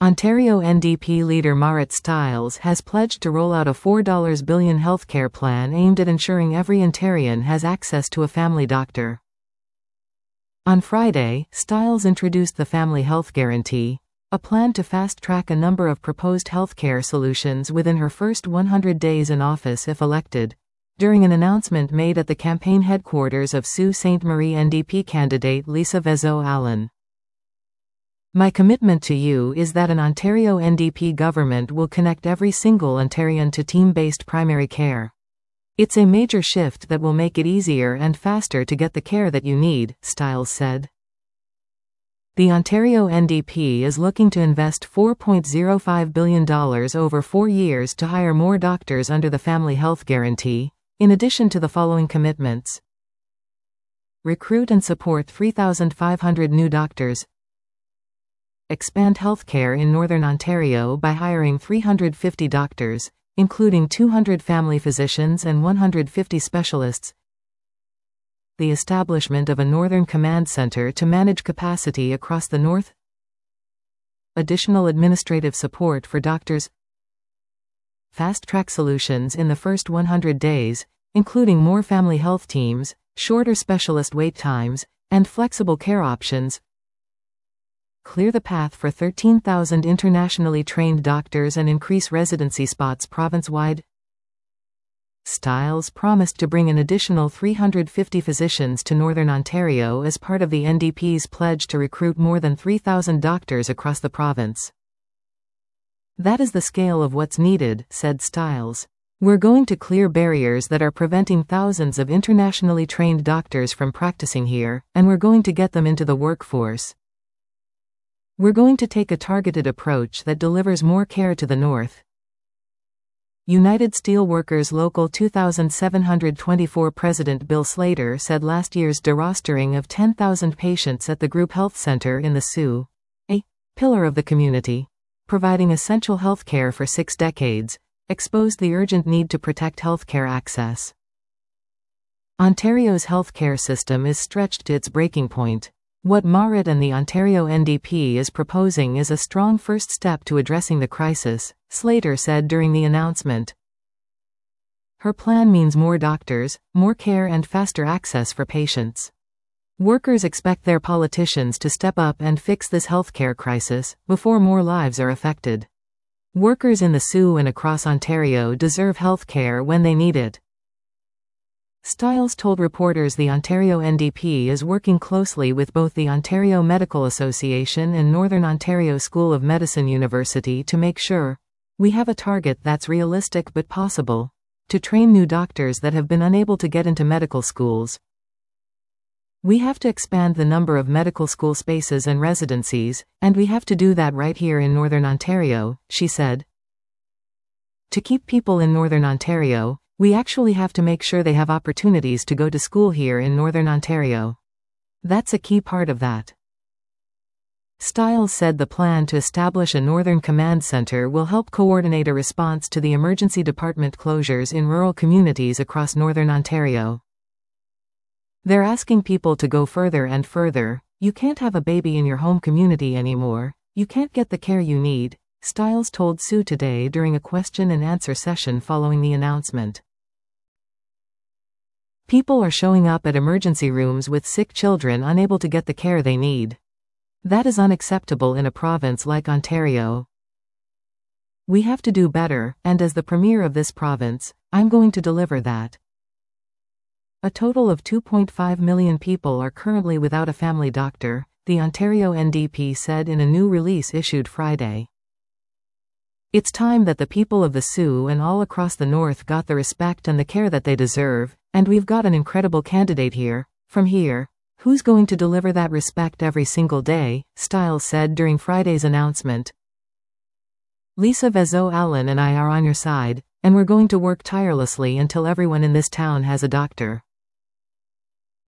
Ontario NDP leader Marit Stiles has pledged to roll out a $4 billion healthcare plan aimed at ensuring every Ontarian has access to a family doctor. On Friday, Stiles introduced the Family Health Guarantee, a plan to fast-track a number of proposed healthcare solutions within her first 100 days in office if elected, during an announcement made at the campaign headquarters of Sault Ste. Marie NDP candidate Lisa Vezo-Allen. "My commitment to you is that an Ontario NDP government will connect every single Ontarian to team-based primary care. It's a major shift that will make it easier and faster to get the care that you need," Stiles said. The Ontario NDP is looking to invest $4.05 billion over 4 years to hire more doctors under the Family Health Guarantee, in addition to the following commitments: recruit and support 3,500 new doctors, expand healthcare in Northern Ontario by hiring 350 doctors, including 200 family physicians and 150 specialists, the establishment of a Northern Command Centre to manage capacity across the North, additional administrative support for doctors, fast-track solutions in the first 100 days, including more family health teams, shorter specialist wait times, and flexible care options, clear the path for 13,000 internationally trained doctors and increase residency spots province-wide. Stiles promised to bring an additional 350 physicians to Northern Ontario as part of the NDP's pledge to recruit more than 3,000 doctors across the province. "That is the scale of what's needed," said Stiles. "We're going to clear barriers that are preventing thousands of internationally trained doctors from practicing here, and we're going to get them into the workforce. We're going to take a targeted approach that delivers more care to the North." United Steelworkers Local 2724 President Bill Slater said last year's derostering of 10,000 patients at the Group Health Centre in the Sault, a pillar of the community, providing essential health care for 6 decades, exposed the urgent need to protect healthcare access. Ontario's healthcare system is stretched to its breaking point. What Marit and the Ontario NDP is proposing is a strong first step to addressing the crisis, Slater said during the announcement. Her plan means more doctors, more care and faster access for patients. Workers expect their politicians to step up and fix this healthcare crisis, before more lives are affected. Workers in the Sault and across Ontario deserve healthcare when they need it. Stiles told reporters the Ontario NDP is working closely with both the Ontario Medical Association and Northern Ontario School of Medicine University to make sure we have a target that's realistic but possible to train new doctors that have been unable to get into medical schools. "We have to expand the number of medical school spaces and residencies, and we have to do that right here in Northern Ontario," she said. "To keep people in Northern Ontario, we actually have to make sure they have opportunities to go to school here in Northern Ontario. That's a key part of that." Stiles said the plan to establish a Northern Command Centre will help coordinate a response to the emergency department closures in rural communities across Northern Ontario. "They're asking people to go further and further. You can't have a baby in your home community anymore. You can't get the care you need," Stiles told Sault Today during a question-and-answer session following the announcement. "People are showing up at emergency rooms with sick children unable to get the care they need. That is unacceptable in a province like Ontario. We have to do better, and as the Premier of this province, I'm going to deliver that." A total of 2.5 million people are currently without a family doctor, the Ontario NDP said in a new release issued Friday. "It's time that the people of the Sault and all across the North got the respect and the care that they deserve, and we've got an incredible candidate here. From here, who's going to deliver that respect every single day," Stiles said during Friday's announcement. "Lisa Vezo-Allen and I are on your side, and we're going to work tirelessly until everyone in this town has a doctor."